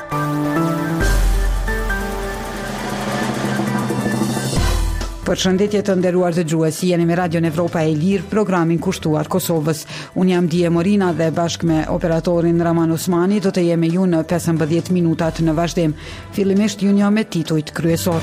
Përshëndetje të nderuar dëgjues, jeni me Radion Evropa e Lirë, programin kushtuar Kosovës. Unë jam Dije Morina dhe bashkë me operatorin Raman Osmani do të jemi ju në 15 minutat në vazhdim. Fillimisht ju njoh me titujt kryesor.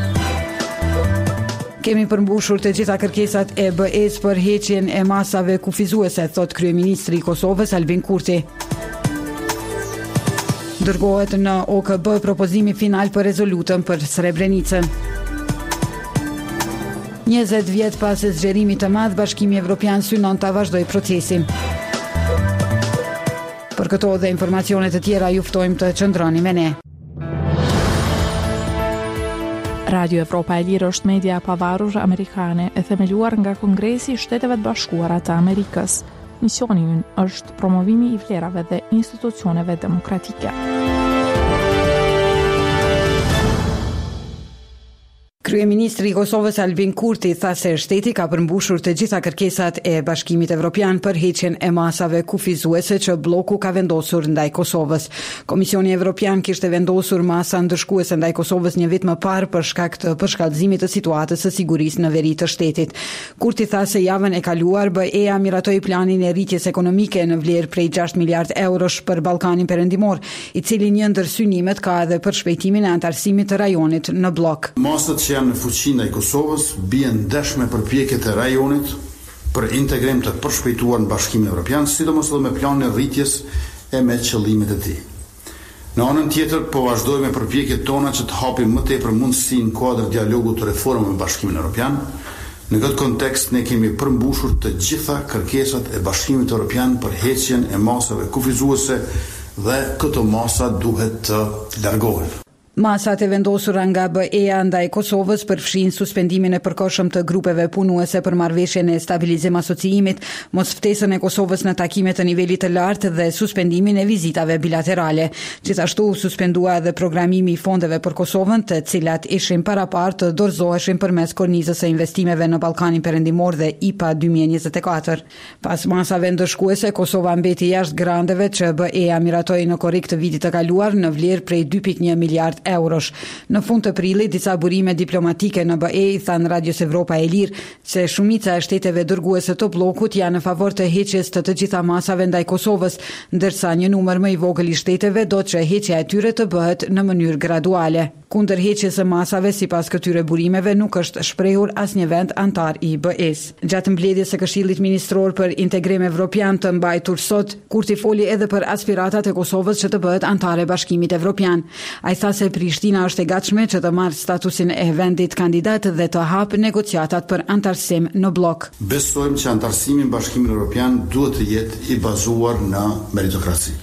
Kemi përmbushur të gjitha kërkesat e BE-s për heqjen e masave kufizuese, thot kryeministri i Kosovës Albin Kurti. Dërgohet në OKB propozimi final për rezolutën për Srebrenicën. 20 vjet pas zgjerimit të madh, Bashkimi Evropian synon ta vazhdojë procesin. Për këto dhe informacione të tjera ju ftojmë të qëndroni me ne. Radio Evropa e Lirë është media pavarur amerikane e themeluar nga Kongresi i Shteteve të Bashkuara të Amerikës. Misioni ynë është promovimi i vlerave dhe institucioneve demokratike. Kryeministri i Kosovës Albin Kurti tha se shteti ka përmbushur të gjitha kërkesat e Bashkimit Evropian për heqjen e masave kufizuese që bloku ka vendosur ndaj Kosovës. Komisioni Evropian kishte vendosur masa ndëshkuese ndaj Kosovës një vit më parë për shkak të përshkallëzimit të situatës së sigurisë në veri të shtetit. Kurti tha se javën e kaluar BE-ja miratoi planin e rritjes ekonomike në vlerë prej 6 miliard eurosh për Ballkanin Perëndimor, i cili një ndër synimet ka edhe për shpejtimin e antarësimit të rajonit në blok. Janë në fuqinë e Kosovës bien ndeshme përpjekjet e rajonit për integrim të përshpejtuar në Bashkimin Evropian, sidomos edhe me planin e rritjes e me qëllimet e tij. Në anën tjetër, po vazhdojmë me përpjekjet tona që të hapim më tepër mundësi në kuadër dialogut të reformave me Bashkimin Evropian. Në këtë kontekst ne kemi përmbushur të gjitha kërkesat e Bashkimit Evropian për heqjen e masave kufizuese dhe këto masa duhet të largohen. Masat e vendosura nga BE-ja ndaj Kosovës përfshin suspendimin e përkohshëm të grupeve punuese për marrëveshjen e stabilizim asociimit, mosftesën e Kosovës në takime të nivelit të lartë dhe suspendimin e vizitave bilaterale. Gjithashtu suspendua edhe programimi i fondeve për Kosovën, të cilat ishin paraparë të dorëzoheshin përmes kornizës së investimeve në Ballkanin Perëndimor dhe IPA 2024. Pas masave ndëshkuese, Kosova mbeti jashtë granteve që BE-ja miratoi në korrik të vitit të kaluar në vlerë prej 2.1 miliard eurosh. Në fund të prillit, disa burime diplomatike në BE i thanë Radios Evropa e Lirë se shumica e shteteve dërguese të bllokut janë në favor të heqjes të gjitha masave ndaj Kosovës, ndërsa një numër më i vogël i shteteve do që heqja e tyre të bëhet në mënyrë graduale. Kundër heqjes së masave, sipas këtyre burimeve, nuk është shprehur asnjë vend antar i BE-s. Gjatë mbledhjes së Këshillit Ministror për Integrim Evropian të mbajtur sot, Kurti foli edhe për aspiratat e Kosovës që të bëhet antare Bashkimit Evropian. Ai tha se Prishtina është e gatshme që të marrë statusin e vendit kandidat dhe të hapë negociatat për antarësim në blok. Besojmë që antarësimi në Bashkimin Evropian duhet të jetë i bazuar në meritokraci.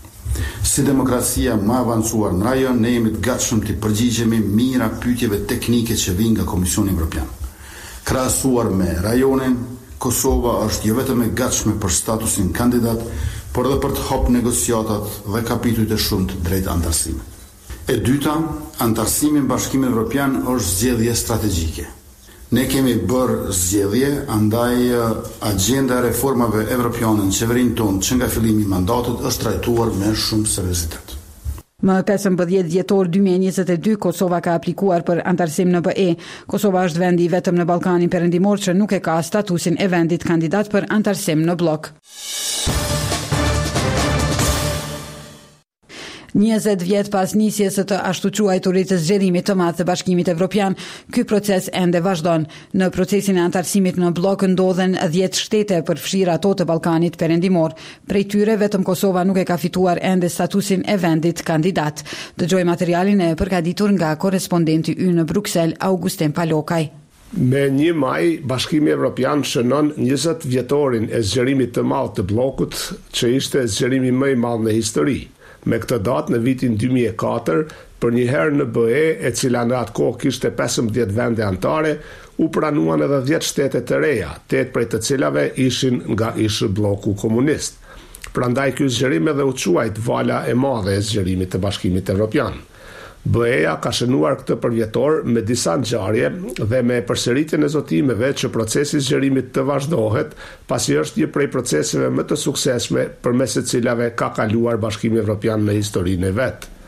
Si demokracia më avancuar në rajon, ne jemi të gatshëm të përgjigjemi mira pyetjeve teknike që vijnë nga Komisioni Evropian. Krahasuar me rajonin, Kosova është jo vetëm e gatshme për statusin kandidat, por edhe për të hapur negociatat dhe kapitujt e shumtë drejt antarësimit. E dyta, antarësimi në Bashkimin Evropian është zgjedhje strategjike. Ne kemi bërë zgjedhje, andaj agenda e reformave evropiane në qeverinë tonë që nga fillimi i mandatit është trajtuar me shumë seriozitet. Më 15 dhjetor 2022, Kosova ka aplikuar për antarësim në BE. Kosova është vendi vetëm në Ballkanin Perëndimor që nuk e ka statusin e vendit kandidat për antarësim në blok. 20 vjet pas nisjes së të ashtu quajturit të zgjerimit të madh të Bashkimit Evropian, ky proces ende vazhdon. Në procesin e antarësimit në blok ndodhen 10 shtete, përfshirë ato të Ballkanit Perëndimor. Prej tyre vetëm Kosova nuk e ka fituar ende statusin e vendit kandidat. Dëgjoj materialin e përgatitur nga korrespondenti ynë në Bruksel, Augustin Palokaj. Me 1 maj, Bashkimi Evropian shënon 20 vjetorin e zgjerimit të madh të bllokut, që ishte zgjerimi më i madh në histori. Me këtë datë në vitin 2004, për një herë në BE, e cila në atë kohë kishte 15 vende antare, u pranuan edhe 10 shtete të reja, 8 prej të cilave ishin nga ish bloku komunist. Prandaj ky zgjerim edhe u quajt vala e madhe e zgjerimit të Bashkimit Evropian. BE-ja ka shënuar këtë përvjetor me disa ngjarje dhe me përsëritjen e zotimeve që procesi i zgjerimit të vazhdohet, pasi është një prej proceseve më të suksesshme përmes të cilave ka kaluar Bashkimi Evropian në historinë e vet.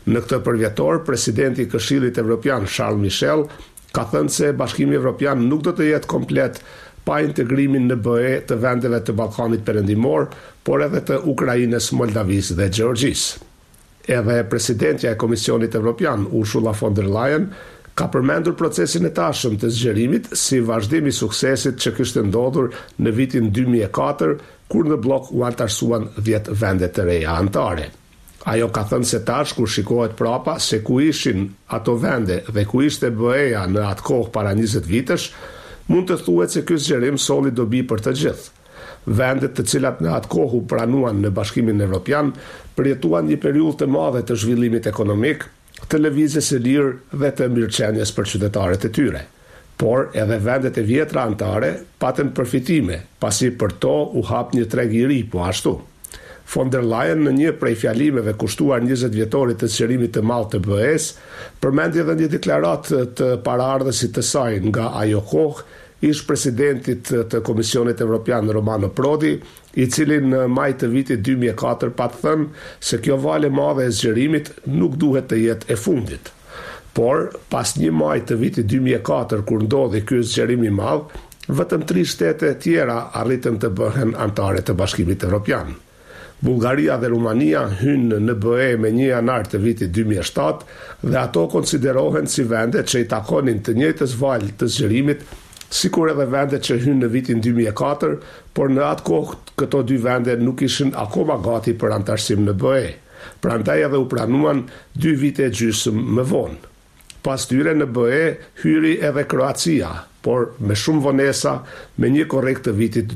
Në këtë përvjetor, presidenti i Këshillit Evropian Charles Michel ka thënë se Bashkimi Evropian nuk do të jetë komplet pa integrimin në BE të vendeve të Ballkanit Perëndimor, por edhe të Ukrainës, Moldavisë dhe Gjeorgjisë. Edhe presidentja e Komisionit Evropian, Ursula von der Leyen, ka përmendur procesin e tashëm të zgjerimit si vazhdim i suksesit që kishte ndodhur në vitin 2004, kur në blok u antarësuan 10 vende të reja anëtare. Ajo ka thënë se tash kur shikohet prapa se ku ishin ato vende dhe ku ishte BE-ja në atë kohë para 20 vitesh, mund të thuhet se ky zgjerim solli dobi për të gjithë. Vendet të cilat në atë kohë u pranuan në Bashkimin Evropian përjetuan një periudhë të madhe të zhvillimit ekonomik, të lëvizjes së lirë dhe të mirëqenies për qytetarët e tyre. Por edhe vendet e vjetra anëtare patën përfitime, pasi për to u hap një treg i ri po ashtu. Von der Leyen në një prej fjalimeve kushtuar 20 vjetorit të zgjerimit të madh të BE-s, përmendi edhe një deklaratë të paraardhësit të saj nga ajo kohë, ish presidentit të Komisionit Evropian Romano Prodi, i cili në maj të vitit 2004 patë thënë se kjo valë e madhe e zgjerimit nuk duhet të jetë e fundit. Por, pas një maj të vitit 2004 kur ndodhi ky zgjerim i madh, vetëm 3 shtete tjera arritën të bëhen anëtare të Bashkimit Evropian. Bullgaria dhe Rumania hynë në BE me 1 janar të vitit 2007 dhe ato konsiderohen si vende që i takonin të njëjtës valë të zgjerimit, sikur edhe vendet që hynë në vitin 2004, por në atë kohë këto 2 vende nuk ishin akoma gati për antarësim në BE. Prandaj edhe u pranuan 2 vite e gjysmë më vonë. Pas tyre në BE hyri edhe Kroacia, por me shumë vonesa me një korrekt të vitit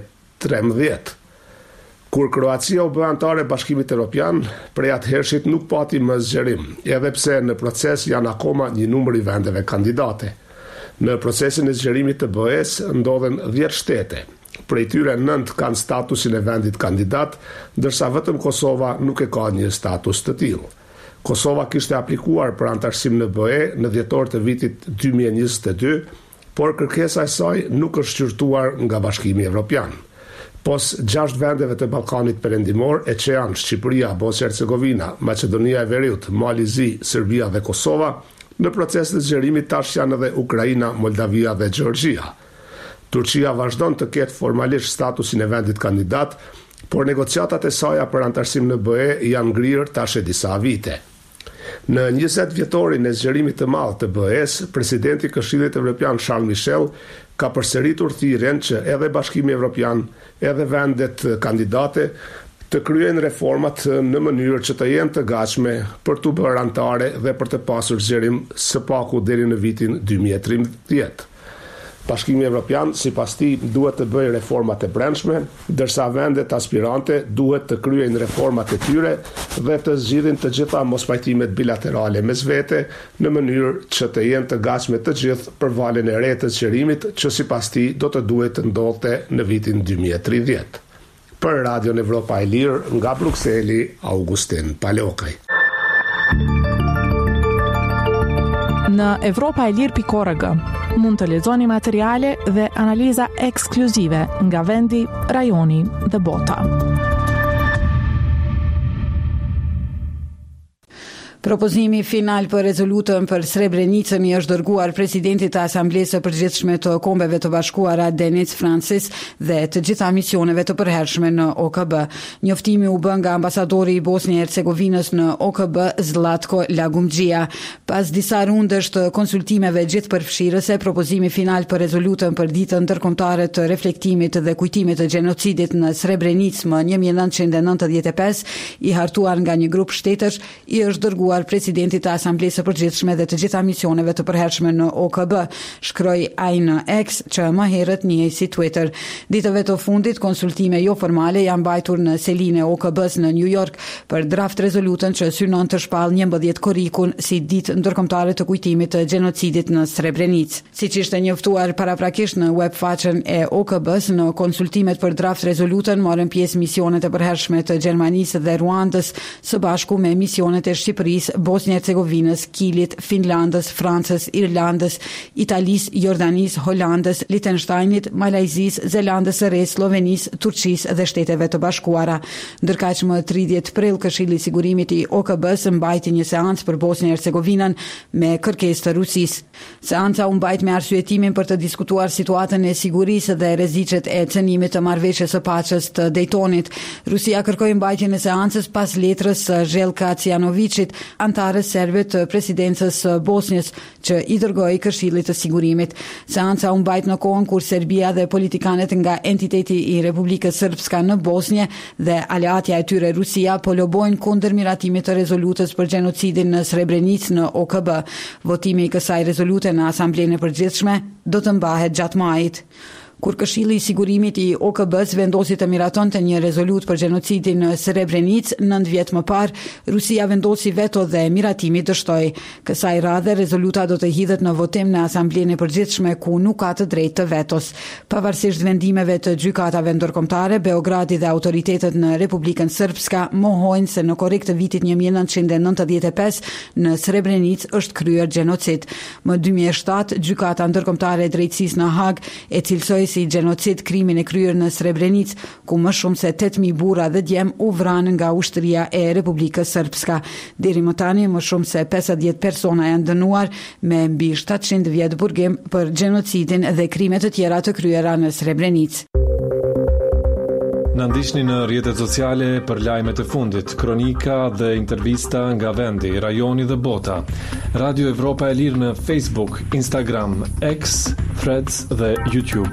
2013. Kur Kroacia u bë anëtare e Bashkimit Evropian, prej atëhershit nuk pati më zgjerim, edhe pse në proces janë akoma një numër i vendeve kandidate. Në procesin e zgjerimit të BE-s ndodhen 10 shtete. Prej tyre 9 kanë statusin e vendit kandidat, ndërsa vetëm Kosova nuk e ka një status të tillë. Kosova kishte aplikuar për antarësim në BE në dhjetor të vitit 2022, por kërkesa e saj nuk është qyrtuar nga Bashkimi Evropian. Pos 6 vendeve të Ballkanit Perëndimor, e që janë Shqipëria, Bosnjë-Hercegovina, Maqedonia e Veriut, Mali Zi, Serbia dhe Kosova, në proces të zgjerimit tash janë edhe Ukraina, Moldavia dhe Gjeorgjia. Turqia vazhdon të ketë formalisht statusin e vendit kandidat, por negociatat e saja për antarësim në BE janë ngrirë tash e disa vite. Në 20 vjetorin e zgjerimit të madh të BE-s, presidenti i Këshillit Evropian Charles Michel ka përsëritur thirrjen që edhe Bashkimi Evropian, edhe vendet kandidate të kryejnë reformat në mënyrë që të jenë të gatshme për të bërë anëtare dhe për të pasur zgjerim së paku deri në vitin 2013. Bashkimi Evropian, sipas tij, duhet të bëjë reformat e brendshme, ndërsa vendet aspirante duhet të kryejnë reformat e tyre dhe të zgjidhin të gjitha mospajtimet bilaterale mes vete në mënyrë që të jenë të gatshme të gjithë për valën e re të zgjerimit që sipas tij do të duhet të ndodhte në vitin 2030. Për Radion Evropa e Lirë, nga Brukseli, Augustin Palokaj. Në evropaelir.org mund të lexoni materiale dhe analiza ekskluzive nga vendi, rajoni dhe bota. Propozimi final për rezolutën për Srebrenicën i është dërguar presidentit të Asamblesë së Përgjithshme të Kombeve të Bashkuara Denis Francis dhe të gjitha misioneve të përhershme në OKB. Njoftimi u bë nga ambasadori i Bosnjë e Hercegovinës në OKB Zlatko Lagumxhia. Pas disa rundesh të konsultimeve gjithëpërfshirëse, propozimi final për rezolutën për ditën ndërkombëtare të reflektimit dhe kujtimit të gjenocidit në Srebrenicë më 1995, i hartuar nga një grup shtetësh, i është dërguar presidentit të Asamblesë së Përgjithshme dhe të gjitha misioneve të përhershme në OKB, shkroi ai në X, që më herët njihej si Twitter. Ditëve të fundit, konsultime jo formale janë mbajtur në selinë e OKB-s në New York për draft rezolutën që synon të shpall 11 korrikun si ditë ndërkombëtare të kujtimit të gjenocidit në Srebrenicë. Siç ishte njoftuar paraprakisht në webfaqen e OKB-s, në konsultimet për draft rezolutën morën pjesë misionet e përhershme të Gjermanisë dhe Ruandës së bashku me misionet e Shqipërisë Serbisë, Bosnjë-Hercegovinës, Kilit, Finlandës, Francës, Irlandës, Italisë, Jordanisë, Holandës, Liechtensteinit, Malajzisë, Zelandës së Re, Slovenisë, Turqisë dhe Shteteve të Bashkuara. Ndërkaq më 30 prill Këshilli i Sigurimit i OKB-s mbajti një seancë për Bosnjë-Hercegovinën me kërkesë të Rusisë. Seanca u mbajt me arsyetimin për të diskutuar situatën e sigurisë dhe rreziqet e cënimit të marrëveshjes së paqes të Daytonit. Rusia kërkoi mbajtjen e seancës pas letrës së Željka Cijanovicit, antarës serbe të presidencës së Bosnjës, që i dërgoi Këshillit të Sigurimit. Seanca u mbajt në kohën kur Serbia dhe politikanët nga entiteti i Republikës Srpska në Bosnjë dhe aleatja e tyre Rusia po lobojnë kundër miratimit të rezolutës për gjenocidin në Srebrenicë në OKB. Votimi i kësaj rezolute në Asamblenë e Përgjithshme do të mbahet gjatë majit. Kur Këshilli i Sigurimit i OKB-s vendosi të miratonte një rezolut për gjenocidin në Srebrenicë 9 vjet më parë, Rusia vendosi veto dhe miratimi dështoi. Kësaj radhe rezoluta do të hidhet në votim në Asamblenë e Përgjithshme ku nuk ka të drejtë të vetos. Pavarësisht vendimeve të gjykatave ndërkombëtare, Beogradi dhe autoritetet në Republikën Srpska mohojnë se në korrik të vitit 1995 në Srebrenicë është kryer gjenocid. Më 2007 gjykata ndërkombëtare e drejtësisë në Hag e cilësoi si gjenocid krimin e kryer në Srebrenicë, ku më shumë se 8.000 burra dhe djem u vranë nga ushtria e Republikës Srpska. Deri më tani më shumë se 50 persona janë dënuar me mbi 700 vjet burgim për gjenocidin dhe krime të tjera të kryera në Srebrenicë. Në ndiqni në rrjetet sociale për lajmet e fundit, kronika dhe intervista nga vendi, rajoni dhe bota. Radio Evropa e Lirë në Facebook, Instagram, X, Threads dhe YouTube.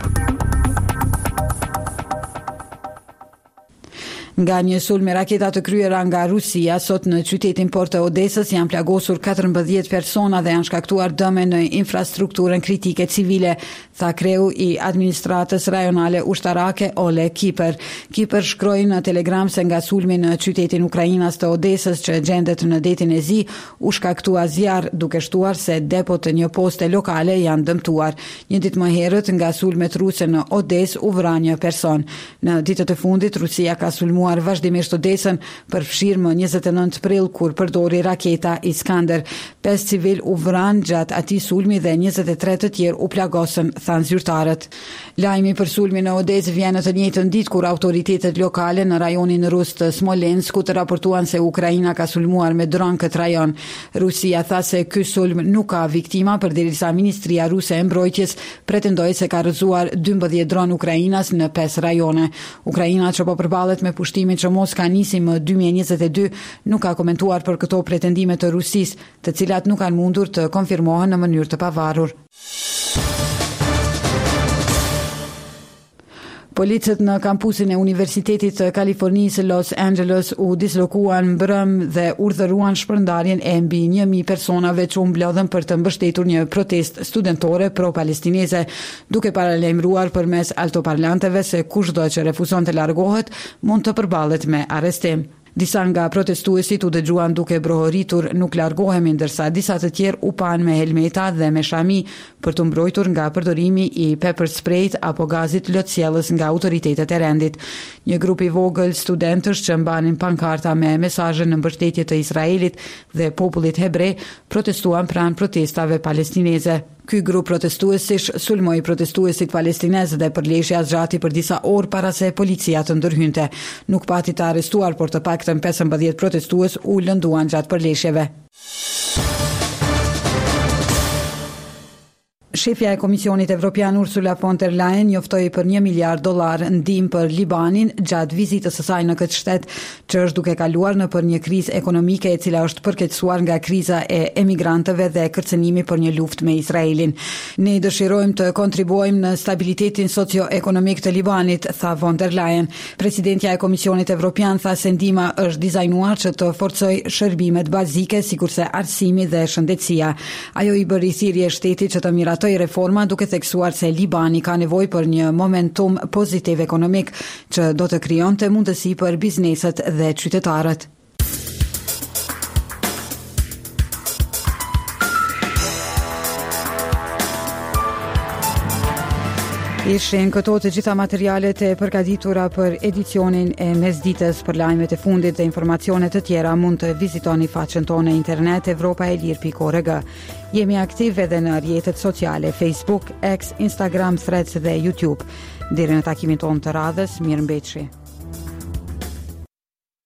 Nga një sulm me raketa të kryera nga Rusia, sot në qytetin port të Odesës janë plagosur 14 persona dhe janë shkaktuar dëme në infrastrukturën kritike civile, tha kreu i administratës rajonale ushtarake Ole Kiper. Kiper shkroi në Telegram se nga sulmi në qytetin Ukrainas të Odesës që gjendet në detin e Zi, u shkaktua zjarr, duke shtuar se depot të një poste lokale janë dëmtuar. Një ditë më herët nga sulmet ruse në Odesë u vra një person. Në ditët e fundit Rusia ka sulmuar vazhdimisht Odesën, përfshirë më 29 prill kur përdori raketa Iskander. 5 civil u vranë gjatë atij sulmi dhe 23 të tjerë u plagosën, thanë zyrtarët. Lajmi për sulmin në Odesë vjen në të njëjtën ditë kur autoritetet lokale në rajonin rus të Smolensk të raportuan se Ukraina ka sulmuar me dron këtë rajon. Rusia tha se ky sulm nuk ka viktima, përderisa Ministria Ruse e Mbrojtjes pretendoi se ka rrëzuar 12 dron Ukrainas në 5 rajone. Ukraina që po përballet me pushtimin që Moska nisi më 2022 nuk ka komentuar për këto pretendime të Rusisë, të cilat nuk kanë mundur të konfirmohen në mënyrë të pavarur. Policët në kampusin e Universitetit të Kalifornisë Los Angeles u dislokuan mbrëm dhe urdhëruan shpërndarjen e mbi 1000 personave që u mblodhen për të mbështetur një protestë studentore pro-palestineze, duke paralajmëruar përmes altoparlanteve se kushdo që refuzon të largohet mund të përballet me arrestim. Disa nga protestuesit u dëgjuan duke brohoritur "nuk largohemi", ndërsa disa të tjerë u pan me helmeta dhe me shami për të mbrojtur nga përdorimi i pepper sprayt apo gazit lotësjellës nga autoritetet e rendit. Një grup i vogël studentësh që mbanin pankarta me mesazhe në mbështetje të Izraelit dhe popullit hebrej protestuan pranë protestave palestineze. Ky grup protestuesish sulmoi protestuesit palestinez dhe përleshja zgjati për disa orë para se policia të ndërhynte. Nuk pati të arrestuar, por të paktën 15 protestues u lënduan gjatë përleshjeve. Shefja e Komisionit Evropian Ursula von der Leyen njoftoi për $1 miliard ndihmë për Libanin gjatë vizitës së saj në këtë shtet, që është duke kaluar nëpër një krizë ekonomike e cila është përkeqësuar nga kriza e emigrantëve dhe kërcënimi për një luftë me Izraelin. Ne dëshirojmë të kontribuojmë në stabilitetin socio-ekonomik të Libanit, tha von der Leyen. Presidentja e Komisionit Evropian tha se ndihma është dizajnuar që të forcojë shërbimet bazike sikurse arsimit dhe shëndetësia. Ajo i bëri thirrje shtetit që të miratoj reforma, duke theksuar se Libani ka nevojë për një momentum pozitiv ekonomik që do të krijonte mundësi për bizneset dhe qytetarët. Ishin këto të gjitha materialet e përgatitura për edicionin e mesditës. Për lajmet e fundit dhe informacionet të tjera mund të vizitoni faqen tonë internet evropaelir.org. Jemi aktiv edhe në rrjetet sociale Facebook, X, Instagram, Threads dhe YouTube. Deri në takimin tonë të radhës, mirëmbëjtje.